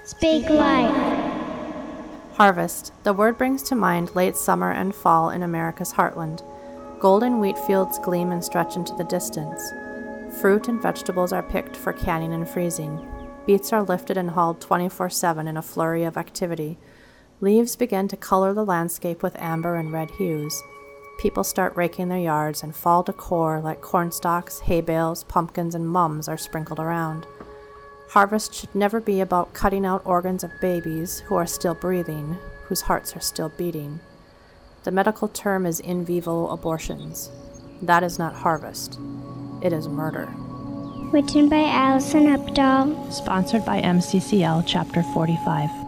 Speak life. Harvest. The word brings to mind late summer and fall in America's heartland. Golden wheat fields gleam and stretch into the distance. Fruit and vegetables are picked for canning and freezing. Beets are lifted and hauled 24/7 in a flurry of activity. Leaves begin to color the landscape with amber and red hues. People start raking their yards, and fall decor like cornstalks, hay bales, pumpkins, and mums are sprinkled around. Harvest should never be about cutting out organs of babies who are still breathing, whose hearts are still beating. The medical term is in vivo abortions. That is not harvest. It is murder. Written by Allison Updahl. Sponsored by MCCL Chapter 45.